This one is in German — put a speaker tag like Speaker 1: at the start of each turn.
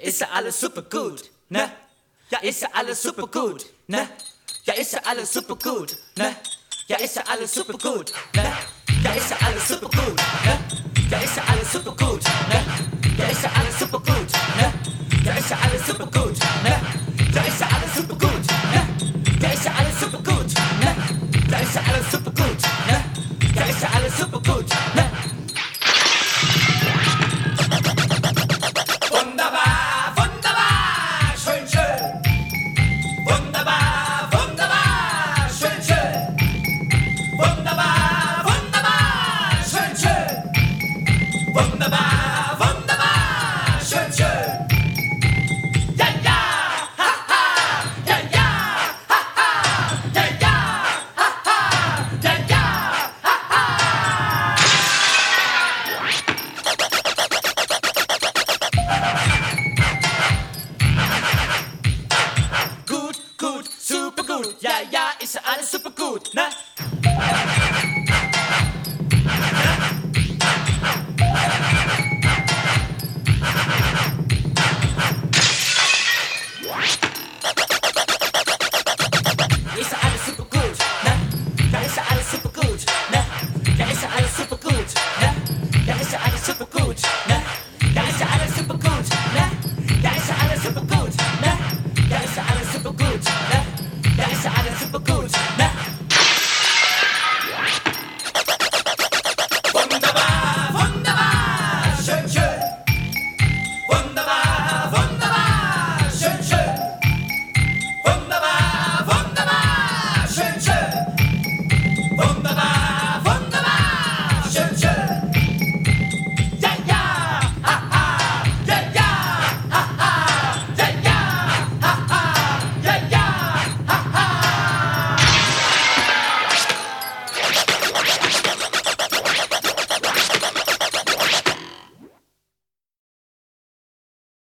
Speaker 1: ist ja alles super gut, ne? Ja, ist ja alles super gut, ne? Ja, ist ja alles super gut, ne? Ja, ist ja alles super gut, ne? Ja, ist ja alles super gut, ne? Ja, ist ja alles super gut, ne? Ja, ist ja alles super gut, ne? Ja, ist ja alles super gut, ne? Ja, ist ja